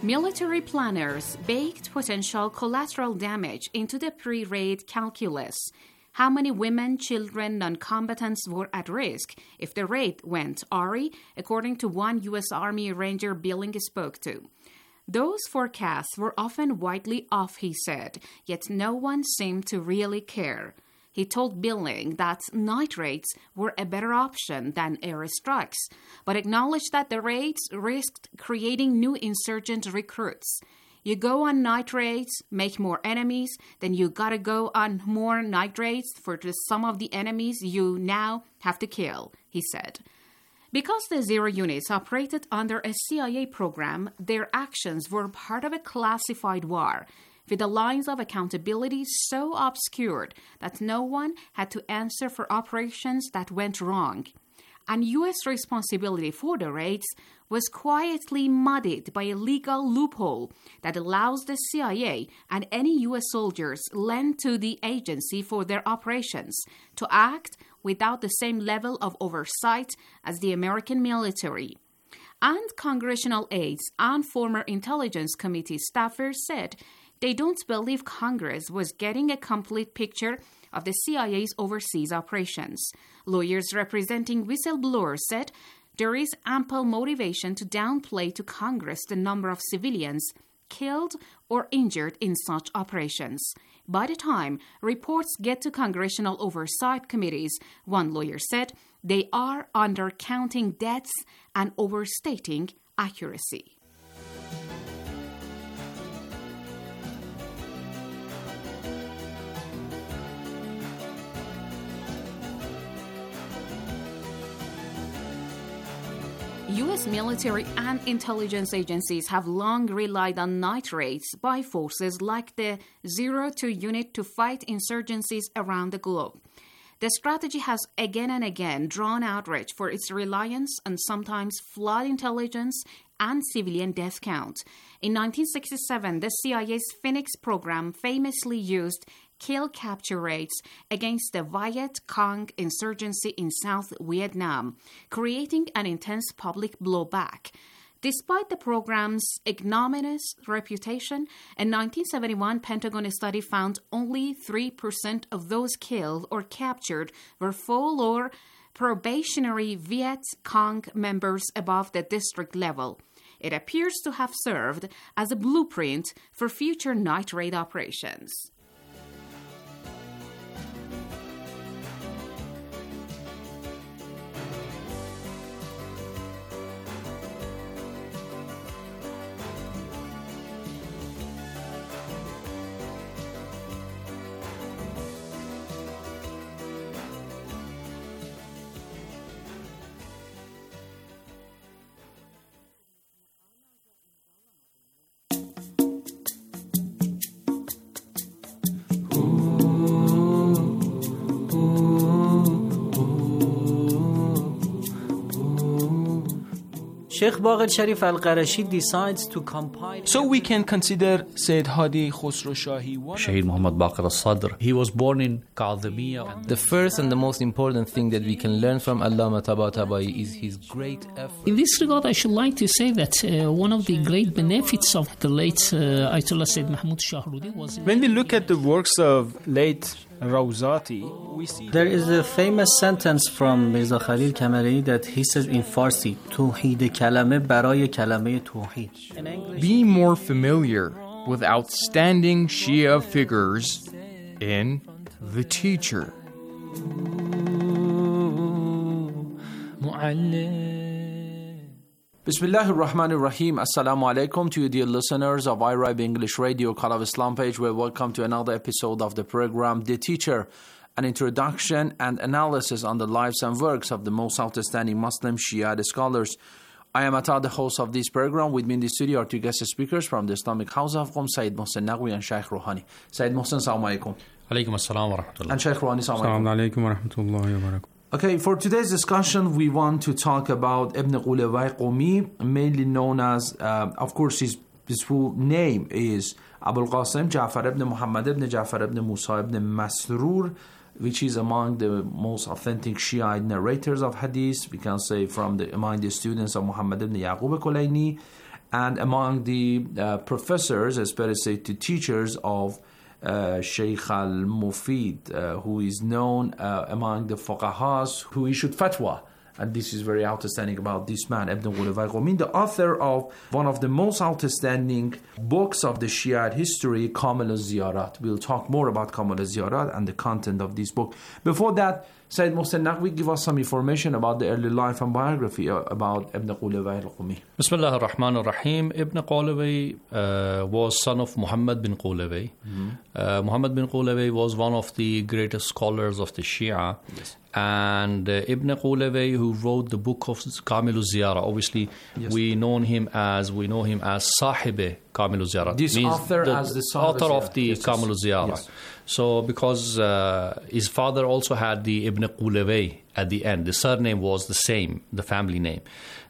Military planners baked potential collateral damage into the pre-raid calculus. How many women, children, non-combatants were at risk if the raid went awry, according to one U S Army Ranger Billing spoke to. Those forecasts were often widely off, he said, yet no one seemed to really care. He told Billing that night raids were a better option than airstrikes, but acknowledged that the raids risked creating new insurgent recruits. You go on night raids, make more enemies, then you gotta go on more night raids for the sum of the enemies you now have to kill, he said. Because the Zero units operated under a C I A program, their actions were part of a classified war, with the lines of accountability so obscured that no one had to answer for operations that went wrong. And U S responsibility for the raids was quietly muddied by a legal loophole that allows the C I A and any U S soldiers lent to the agency for their operations to act without the same level of oversight as the American military. And congressional aides and former Intelligence Committee staffers said they don't believe Congress was getting a complete picture of the C I A's overseas operations. Lawyers representing whistleblowers said there is ample motivation to downplay to Congress the number of civilians killed or injured in such operations. By the time reports get to congressional oversight committees, one lawyer said, they are undercounting deaths and overstating accuracy. U S military and intelligence agencies have long relied on night raids by forces like the Zero two unit to fight insurgencies around the globe. The strategy has again and again drawn outrage for its reliance on sometimes flawed intelligence and civilian death count. In nineteen sixty-seven, the C I A's Phoenix program famously used kill-capture raids against the Viet Cong insurgency in South Vietnam, creating an intense public blowback. Despite the program's ignominious reputation, a nineteen seventy-one Pentagon study found only three percent of those killed or captured were full or probationary Viet Cong members above the district level. It appears to have served as a blueprint for future night raid operations. Sheikh Baqir Sharif Al-Qarashi decides to compile. So we can consider Sayyid Hadi Khosrow Shahi. Shaheed Muhammad Baqir al-Sadr. He was born in Kadhimiya. The first and the most important thing that we can learn from Allama Tabatabai is his great effort. In this regard, I should like to say that uh, one of the great benefits of the late uh, Ayatollah Sayyid Mahmoud Shahrudi was... When we look at the works of late Rawzati, we see... There is a famous sentence from Mirza Khalil Kamari that he says in Farsi, Tawheed kalame baraye kalame tawheed. Be more familiar with outstanding Shia figures in The Teacher. Bismillahir Rahmanir Rahim. Assalamu alaikum to you dear listeners of I R I B English Radio Call of Islam page. Well, welcome to another episode of the program The Teacher, an introduction and analysis on the lives and works of the most outstanding Muslim Shia scholars. I am Atta, the host of this program. With me in the studio are two guest speakers from the Islamic House of Qom, Sayyid Mohsen Naqvi and Shaykh Rouhani. Sayyid Mohsen, assalamu alaikum. Alaikum assalam wa rahmatullah. And Shaykh Rouhani, assalamu alaikum. Assalamu alaikum wa rahmatullahi wa barakatuh. Okay, for today's discussion, we want to talk about Ibn Qulawai Qumi, mainly known as, uh, of course, his, his full name is Abul Qasim Ja'far ibn Muhammad ibn Ja'far ibn Musa ibn Masrur, which is among the most authentic Shiite narrators of Hadith, we can say from the among the students of Muhammad ibn Yaqub Kulayni. and among the uh, professors, especially the teachers of uh, Sheikh al-Mufid, uh, who is known uh, among the fuqahas who issued fatwa. And this is very outstanding about this man, Ibn Qulawai Qumi, the author of one of the most outstanding books of the Shiite history, Kamil al-Ziyarat. We'll talk more about Kamil al-Ziyarat and the content of this book. Before that, Sayyid Mohsen Naqvi give us some information about the early life and biography about Ibn Qulawai al-Qumi. Bismillah ar-Rahman ar-Rahim. Ibn Qulawai uh, was son of Muhammad bin Qulawai. Mm-hmm. Uh, Muhammad bin Qulawai was one of the greatest scholars of the Shia. Yes. And uh, Ibn Qulawai, who wrote the book of Kamil al-Ziyara, obviously yes. we know him as we know him as Sahib Kamil al-Ziyara. This author the, as the author of the yes, Kamil al-Ziyara. Yes. So because uh, his father also had the Ibn Qulawai at the end, the surname was the same, the family name.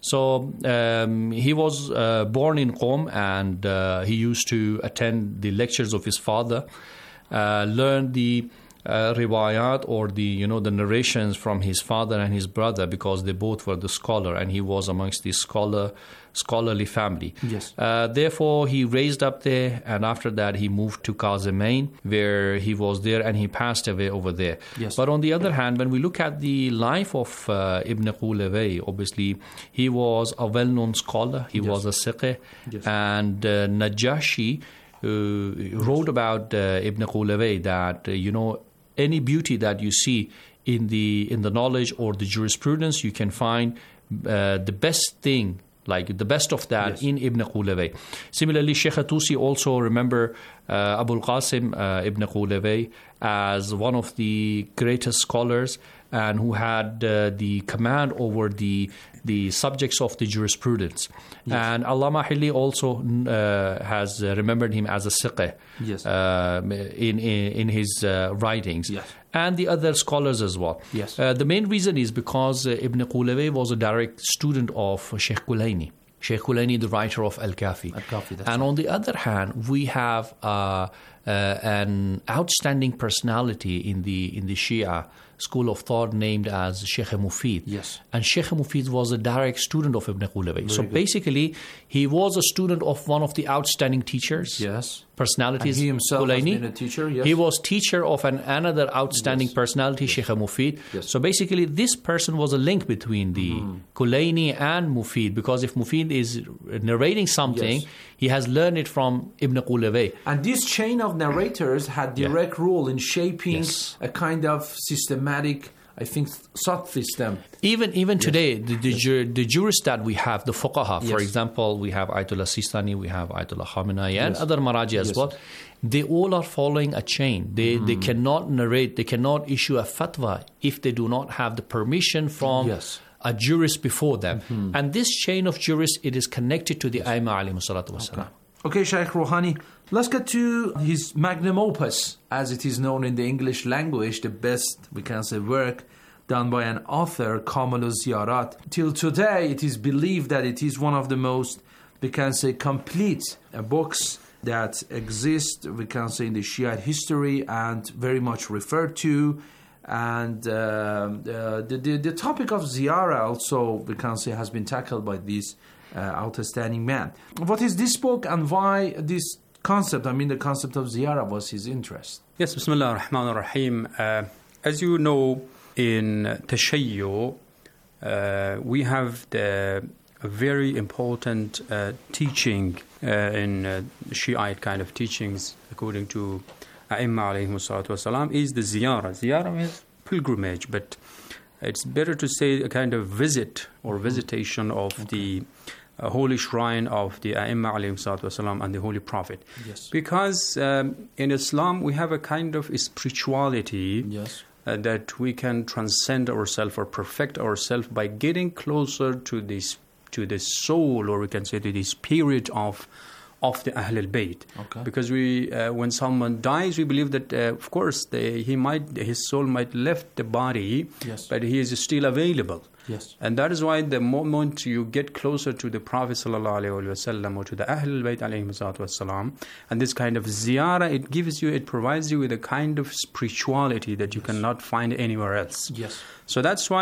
So um, he was uh, born in Qom, and uh, he used to attend the lectures of his father, uh, learn the Uh, riwayat or the you know the narrations from his father and his brother, because they both were the scholar, and he was amongst the scholar scholarly family. Yes. Uh, therefore, he raised up there, and after that he moved to Qazemain, where he was there, and he passed away over there. Yes. But on the other hand, when we look at the life of uh, Ibn Qulawai, obviously he was a well-known scholar. He yes. was a siqh, yes. and uh, Najashi uh, wrote about uh, Ibn Qulawai that uh, you know. any beauty that you see in the in the knowledge or the jurisprudence, you can find uh, the best thing, like the best of that yes. in Ibn Qulawai. Similarly, Sheikh Tusi also remember uh, Abu al-Qasim uh, Ibn Qulawai as one of the greatest scholars, and who had uh, the command over the the subjects of the jurisprudence. Yes. And Allama Hilli also uh, has remembered him as a siqh yes. uh, in, in in his uh, writings. Yes. And the other scholars as well. Yes. Uh, the main reason is because uh, Ibn Qulawai was a direct student of Sheikh Kulaini. Sheikh Kulaini, the writer of Al-Kafi. Al-Kafi, that's and right. on the other hand, we have uh, uh, an outstanding personality in the in the Shia school of thought named as Sheikh Mufid. Yes. And Sheikh Mufid was a direct student of Ibn Qulawai. So good. basically, he was a student of one of the outstanding teachers. Yes. Personalities. And he himself Kulaini. has been a teacher, yes. He was teacher of an, another outstanding yes. personality, yes. Sheikh Mufid. Yes. So basically, this person was a link between the mm. Kulaini and Mufid, because if Mufid is narrating something, yes. he has learned it from Ibn Qulawai. And this chain of narrators had direct yeah. role in shaping yes. a kind of systematic, I think, thought system. Even even yes. today, the the, yes. ju- the jurists that we have, the fuqaha, yes. for example, we have Ayatollah Sistani, we have Ayatollah Khamenei, and yes. other Maraji as yes. well. They all are following a chain. They mm. they cannot narrate, they cannot issue a fatwa if they do not have the permission from yes. a jurist before them. Mm-hmm. And this chain of jurists, it is connected to the yes. Aima alayhi salatu wasalam. Okay. Okay, Shaykh Rouhani, let's get to his magnum opus, as it is known in the English language, the best, we can say, work done by an author, Kamil al-Ziyarat. Till today, it is believed that it is one of the most, we can say, complete uh, books that exist, we can say, in the Shiite history, and very much referred to. And uh, uh, the, the, the topic of Ziyara also, we can say, has been tackled by this uh, outstanding man. What is this book, and why this concept, I mean the concept of Ziyara, was his interest? Yes, Bismillah ar-Rahman ar-Rahim. Uh, as you know, in Tashayyu, uh, we have the a very important uh, teaching uh, in uh, Shiite kind of teachings, according to A'imma alayhi salatu wasalam, is the ziyara. Ziyara means pilgrimage, but it's better to say a kind of visit or mm-hmm. visitation of okay. the uh, holy shrine of the A'imma alayhi salatu wasalam and the Holy Prophet. Yes. Because um, in Islam we have a kind of spirituality yes. uh, that we can transcend ourselves or perfect ourselves by getting closer to this to the soul, or we can say to the spirit of of the Ahl al-Bayt. Okay. Because we, uh, when someone dies, we believe that, uh, of course, the, he might, his soul might left the body, yes. but he is still available. Yes. And that is why the moment you get closer to the Prophet sallallahu alaihi wasallam or to the Ahl al-Bayt alayhi wasallam, and this kind of ziyarah, it gives you, it provides you with a kind of spirituality that you yes. cannot find anywhere else. Yes. So that's why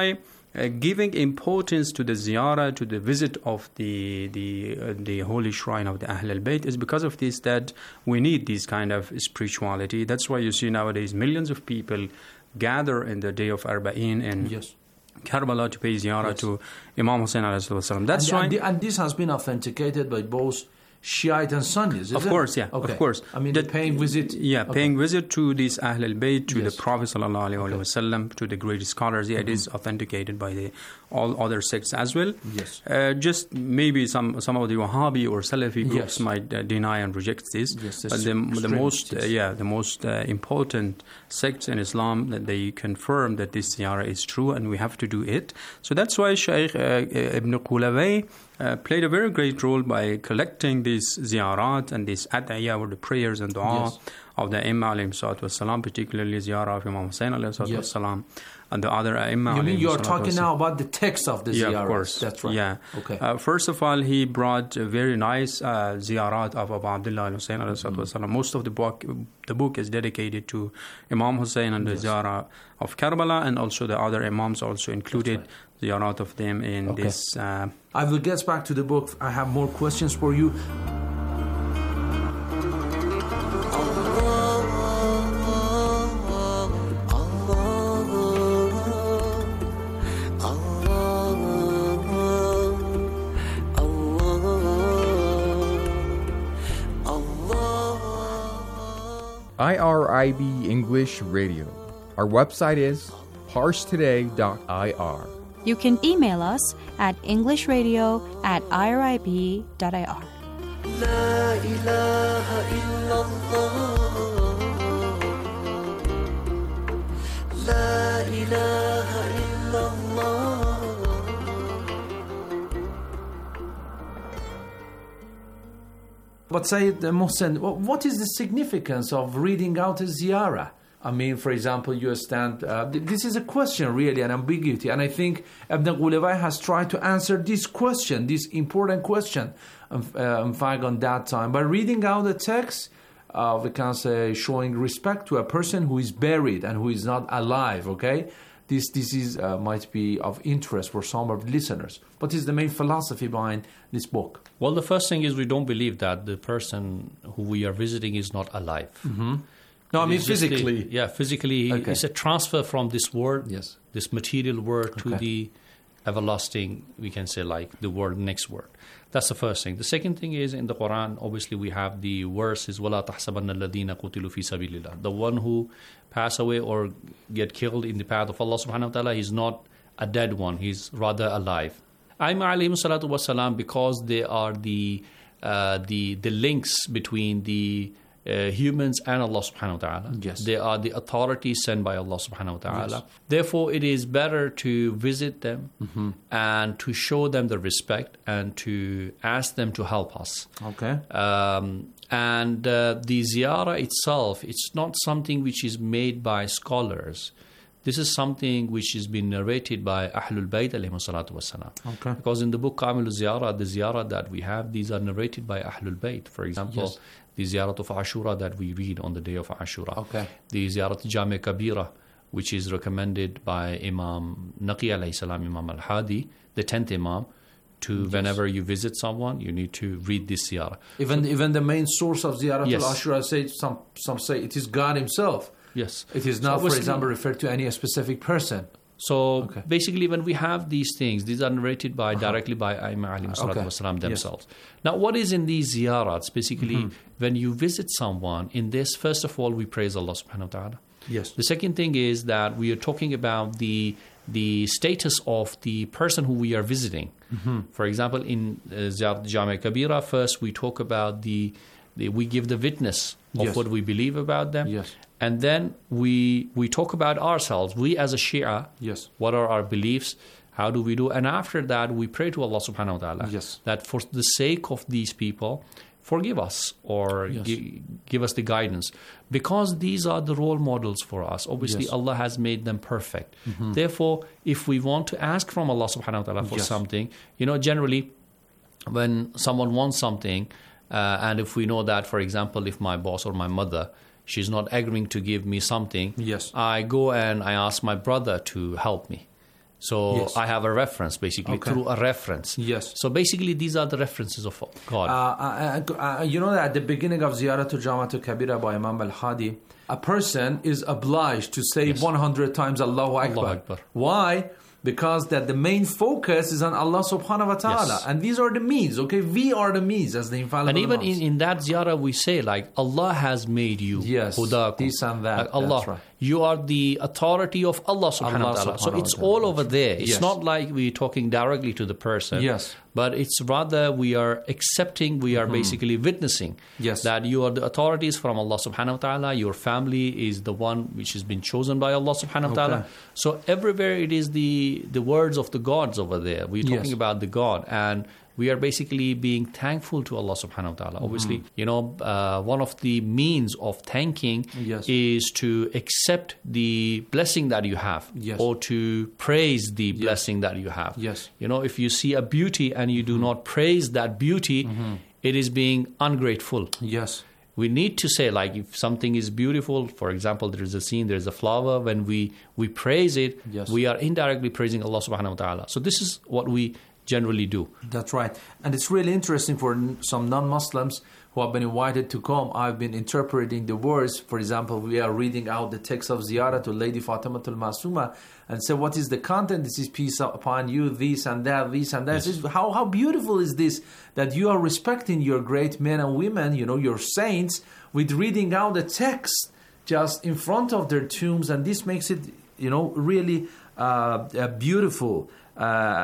uh, giving importance to the ziyarah, to the visit of the the uh, the holy shrine of the Ahl al-Bayt is because of this, that we need this kind of spirituality. That's why you see nowadays millions of people gather in the day of Arba'in in yes. Karbala to pay ziyarah yes. to Imam Hussein alayhi salam. That's and, why, and, the, and this has been authenticated by both Shiite and Sunnis, of it? course, yeah, okay. of course. I mean, that, paying visit. Yeah, okay. paying visit to these Ahl al-Bayt, to yes. the Prophet sallallahu alaihi okay. wasallam, to the great scholars. Yeah, mm-hmm. it is authenticated by the all other sects as well. Yes. Uh, just maybe some some of the Wahhabi or Salafi groups yes. might uh, deny and reject this. Yes, but the, the most, uh, yeah, the most uh, important sects in Islam, that they confirm that this ziyarah is true and we have to do it. So that's why Shaykh uh, Ibn Qulaway Uh, played a very great role by collecting these ziyarat and these ad'iyah, or the prayers and dua yes. of the Imam alayhi salatu wasalam, particularly ziyarah of Imam Hussein alayhi salatu yes. wasalam, and the other Imam. You mean you're talking now about the text of the yeah, ziyarat? Yeah, of course. That's right. Yeah. Okay. Uh, first of all, he brought a very nice uh, ziyarat of Abu Abdullah al-Hussein alayhi salatu wasalam. Mm-hmm. Most of the book, the book is dedicated to Imam Hussein and yes. the ziyarah of Karbala, and also the other Imams also included right. ziyarat of them in okay. this. Uh, I will get back to the book. I have more questions for you. I R I B English Radio. Our website is parse today dot I R. You can email us at englishradio at irib dot I R. La ilaha illallah. La ilaha illallah. But Sayyid Mohsen, what is the significance of reading out a ziyarah? I mean, for example, you stand... Uh, this is a question, really, an ambiguity. And I think Ibn Qulaway has tried to answer this question, this important question, um, uh, in fact, on that time. By reading out the text, uh, we can say showing respect to a person who is buried and who is not alive, okay? This, this is, uh, might be of interest for some of the listeners. What is the main philosophy behind this book? Well, the first thing is we don't believe that the person who we are visiting is not alive. Mm-hmm. No, I mean physically. The, yeah, physically. Okay. It's a transfer from this world, yes. this material world, okay. to the everlasting, we can say, like the world, next world. That's the first thing. The second thing is, in the Quran, obviously we have the verses, وَلَا تَحْسَبَنَّ الَّذِينَ قُتِلُوا فِي سَبِيلِ اللَّهِ. The one who pass away or get killed in the path of Allah subhanahu wa ta'ala, he's not a dead one, he's rather alive. Aima alayhim salatu wasalam, because they are the, uh, the, the links between the Uh, humans and Allah subhanahu wa ta'ala. Yes. They are the authority sent by Allah subhanahu wa ta'ala. Yes. Therefore, it is better to visit them mm-hmm. and to show them the respect and to ask them to help us. Okay. Um, and uh, the ziyarah itself, it's not something which is made by scholars. This is something which has been narrated by Ahlul Bayt alayhi salatu wassalam. Okay. Because in the book Kamil Ziyarah, the ziyarah that we have, these are narrated by Ahlul Bayt. For example, yes. the ziyarat of Ashura that we read on the day of Ashura. Okay. The ziyarat Jami Kabira, which is recommended by Imam Naqi alayhi salam, Imam Al-Hadi, the tenth Imam, to yes. whenever you visit someone, you need to read this ziyarah. Even so, even the main source of ziyarat yes. al-Ashura, say, some, some say it is God himself. Yes. It is not, so for example, referred to any specific person. So okay. basically, when we have these things, these are narrated by uh-huh. directly by Aima alayhim salatu okay. wasalam themselves. Yes. Now, what is in these ziyarats? Basically, mm-hmm. when you visit someone, in this, first of all, we praise Allah subhanahu wa ta'ala. Yes. The second thing is that we are talking about the the status of the person who we are visiting. Mm-hmm. For example, in uh, Ziyarat Jami Kabira, first we talk about the, the we give the witness of yes. what we believe about them. Yes. And then we we talk about ourselves. We as a Shia, yes. what are our beliefs? How do we do? And after that, we pray to Allah subhanahu wa ta'ala yes. that for the sake of these people, forgive us or yes. gi- give us the guidance. Because these are the role models for us. Obviously, yes. Allah has made them perfect. Mm-hmm. Therefore, if we want to ask from Allah subhanahu wa ta'ala for yes. something, you know, generally, when someone wants something, uh, and if we know that, for example, if my boss or my mother, she's not agreeing to give me something, yes. I go and I ask my brother to help me. So Yes. I have a reference, basically, Okay. through a reference. Yes. So basically, these are the references of God. Uh, uh, uh, you know that at the beginning of Ziyaratul Jamatul Kabira by Imam al-Hadi, a person is obliged to say one hundred times Allahu Akbar. Allahu Akbar. Why? Because that the main focus is on Allah subhanahu wa ta'ala. Yes. And these are the means, okay? We are the means as the infallible And even imams. in, in that ziyarah, we say, like, Allah has made you. Yes, Hudakum. this and that, Like, Allah, that's right. you are the authority of Allah subhanahu wa Allah ta'ala. So subhanahu it's wa ta'ala. all over there. It's Yes. not like we're talking directly to the person. Yes. But it's rather we are accepting, we are Mhm. basically witnessing Yes. that you are the authorities from Allah subhanahu wa ta'ala. Your family is the one which has been chosen by Allah subhanahu wa ta'ala. Okay. So everywhere it is the, the words of the gods over there. We're talking Yes. about the God. And we are basically being thankful to Allah subhanahu wa ta'ala. Obviously, you know, uh, one of the means of thanking Yes. is to accept the blessing that you have Yes. or to praise the blessing that you have. Yes. You know, if you see a beauty and you do not praise that beauty, it is being ungrateful. Yes. We need to say, like, if something is beautiful, for example, there is a scene, there is a flower, when we, we praise it, Yes. we are indirectly praising Allah subhanahu wa ta'ala. So this is what we generally do. That's right. And it's really interesting for n- some non-Muslims who have been invited to come. I've been interpreting the words. For example, we are reading out the text of Ziyarah to Lady Fatimatul Masuma and say, what is the content? This is peace upon you, this and that, this and that. Yes. This is- how, how beautiful is this that you are respecting your great men and women, you know, your saints, with reading out the text just in front of their tombs. And this makes it, you know, really uh, uh, beautiful. Uh,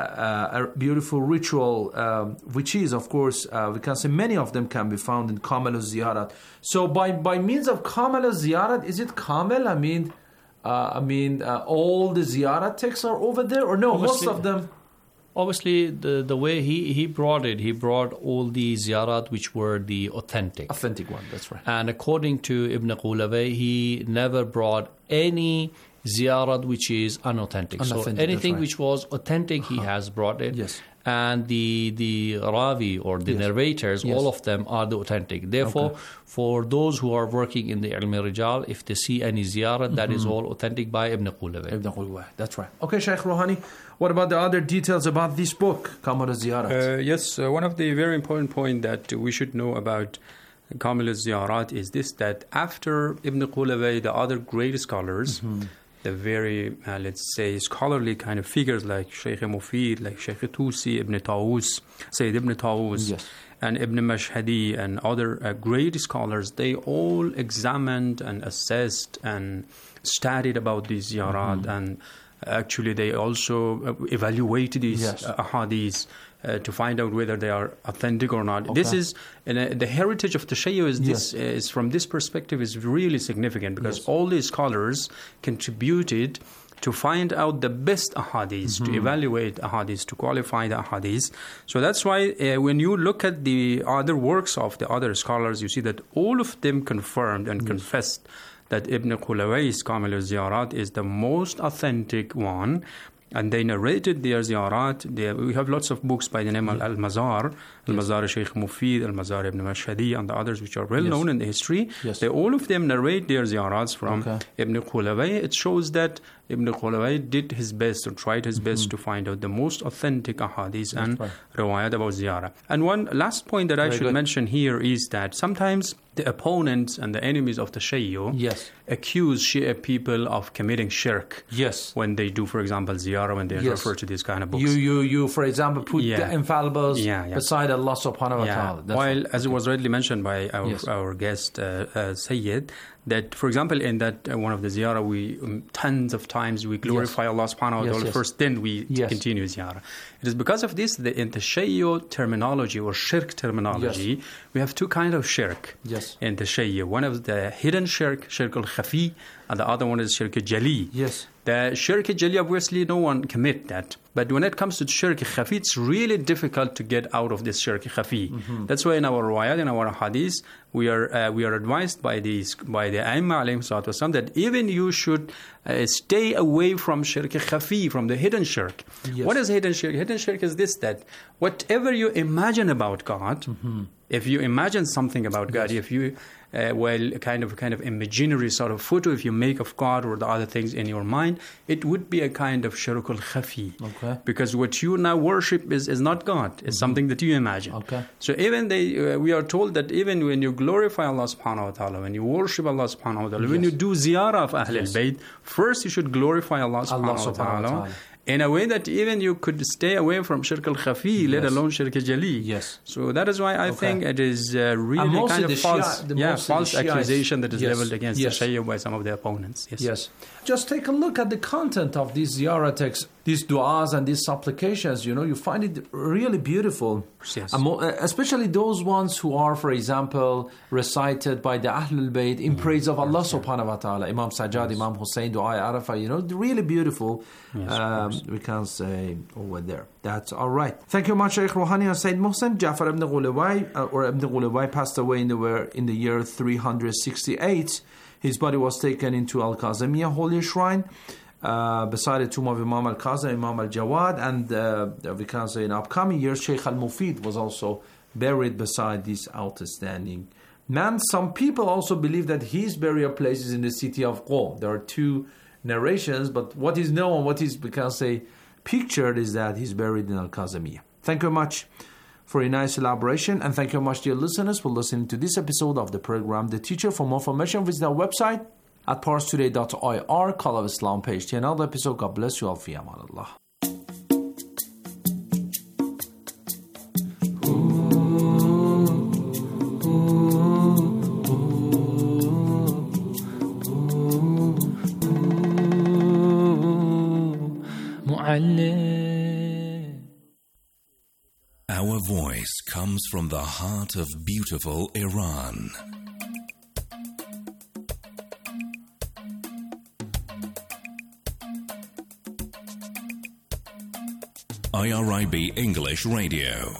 uh, a beautiful ritual, um, which is, of course, uh, we can say many of them can be found in Kamal al-Ziyarat. So, by by means of Kamal al-Ziyarat, is it Kamal? I mean, uh, I mean, uh, all the Ziyarat texts are over there, or no? Obviously- most of them. Obviously, the, the way he, he brought it, he brought all the ziyarat which were the authentic. Authentic one, that's right. And according to Ibn Qulaway, he never brought any ziyarat which is unauthentic. So Unauthentic, anything that's right. which was authentic, he has brought it. Yes. And the the ravi or the Yes. narrators, Yes. all of them are the authentic. Therefore, Okay. for those who are working in the Ilm Rijal, if they see any ziyarat, that is Mhm. all authentic by Ibn Qulaway. Ibn Qulaway, that's right. Okay, Shaykh Rouhani, what about the other details about this book, Kamal al-Ziyarat? Uh, yes, uh, one of the very important points that we should know about Kamil al-Ziyarat is this, that after Ibn Qulaway, the other great scholars, Mhm. the very, uh, let's say, scholarly kind of figures like Shaykh Mufid, like Shaykh Tusi, Ibn Tawus, Sayyid Ibn Tawus, Yes. and Ibn Mashhadi, and other uh, great scholars, they all examined and assessed and studied about these ziyarat, and actually they also uh, evaluated these Yes. uh, ahadith uh, to find out whether they are authentic or not. This Okay. is and, uh, the heritage of Tashayyu is this Yes. is from this perspective is really significant, because Yes. all these scholars contributed to find out the best ahadith, to Mhm. evaluate ahadith, to qualify the ahadith. So that's why uh, when you look at the other works of the other scholars, you see that all of them confirmed and confessed that Ibn Qulaway's Kamil al-Ziyarat is the most authentic one. And they narrated their ziyarat. They, we have lots of books by the name of Al-Mazar, Al-Mazar Shaykh Mufid, Al-Mazar Ibn Mashhadi, and the others which are well Yes. known in the history. Yes. They all of them narrate their ziyarats from Okay. Ibn Qulaway. It shows that Ibn Qulaway did his best or tried his best to find out the most authentic ahadith and right. riwayat about ziyarah. And one last point that I Very should good. mention here is that sometimes the opponents and the enemies of the Tashayyu Yes. accuse Shia people of committing shirk. Yes. When they do, for example, ziyarah, when they Yes. refer to these kind of books. You, you, you, for example, put Yeah. the infallibles Yeah, yeah. beside Allah subhanahu wa Yeah. ta'ala. That's While, right. as it was rightly mentioned by our, Yes. our guest, uh, uh, Sayyid, that, for example, in that uh, one of the ziyarah, we um, tons of times we glorify Allah subhanahu wa Yes, ta'ala yes. first, then we Yes. continue ziyarah. It is because of this, that in the Tashayyu terminology or shirk terminology, we have two kinds of shirk Yes. in the Tashayyu. One is the hidden shirk, shirk al-khafi, and the other one is shirk al-jali. Yes. The shirk al-jali, obviously, no one commit that. But when it comes to shirk al-khafi, it's really difficult to get out of this shirk al-khafi. Mhm. That's why in our riwayat, in our hadith, we are uh, we are advised by these by the Aimma alayhim salatu wasalam that even you should uh, stay away from shirk al-khafi, from the hidden shirk. Yes. What is hidden shirk? Hidden shirk is this, that whatever you imagine about God, If you imagine something about God, if you, uh, well, kind of kind of imaginary sort of photo, if you make of God or the other things in your mind, it would be a kind of shirkul khafi. Okay. Because what you now worship is, is not God. It's mm-hmm. something that you imagine. Okay. So even they, uh, we are told that even when you glorify Allah subhanahu wa ta'ala, when you worship Allah subhanahu wa ta'ala, yes. when you do ziyarah of Ahl yes. al-Bayt, first you should glorify Allah subhanahu, Allah subhanahu wa ta'ala. wa ta'ala. In a way that even you could stay away from shirk al-khafi, yes. let alone shirk al-jali. Yes. So that is why I okay. think it is uh, really kind of false, Shia, yeah, false accusation that is yes. leveled against yes. the Shia by some of the opponents. Yes. Yes. Just take a look at the content of these ziyarah texts, these du'as and these supplications. You know, you find it really beautiful. Yes. Especially those ones who are, for example, recited by the Ahlul Bayt in mm. praise of Allah yes. subhanahu wa ta'ala. Imam Sajjad, yes. Imam Hussein, Du'a Arafah, you know, really beautiful. Yes, um, we can say over there. That's all right. Thank you much, Sheikh Rouhani and Sayyid Mohsen. Ja'far ibn Ghulawai, uh, or Ibn Ghulawai, passed away in the, in the year three hundred sixty-eight. His body was taken into Al-Kazimiyya Holy Shrine, uh, beside the tomb of Imam Al-Kazim, Imam Al-Jawad, and uh, we can say in upcoming years, Sheikh Al-Mufid was also buried beside this outstanding man. Some people also believe that his burial place is in the city of Qom. There are two narrations, but what is known, what is, we can say, pictured is that he's buried in Al-Kazimiyya. Thank you very much for a nice elaboration, and thank you very much, dear listeners, for listening to this episode of the program The Teacher. For more information, visit our website at pars today dot I R, Call of Islam page. To another episode, God bless you all. Fi amanillah. Our voice comes from the heart of beautiful Iran. I R I B English Radio.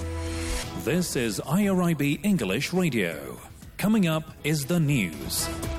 This is I R I B English Radio. Coming up is the news.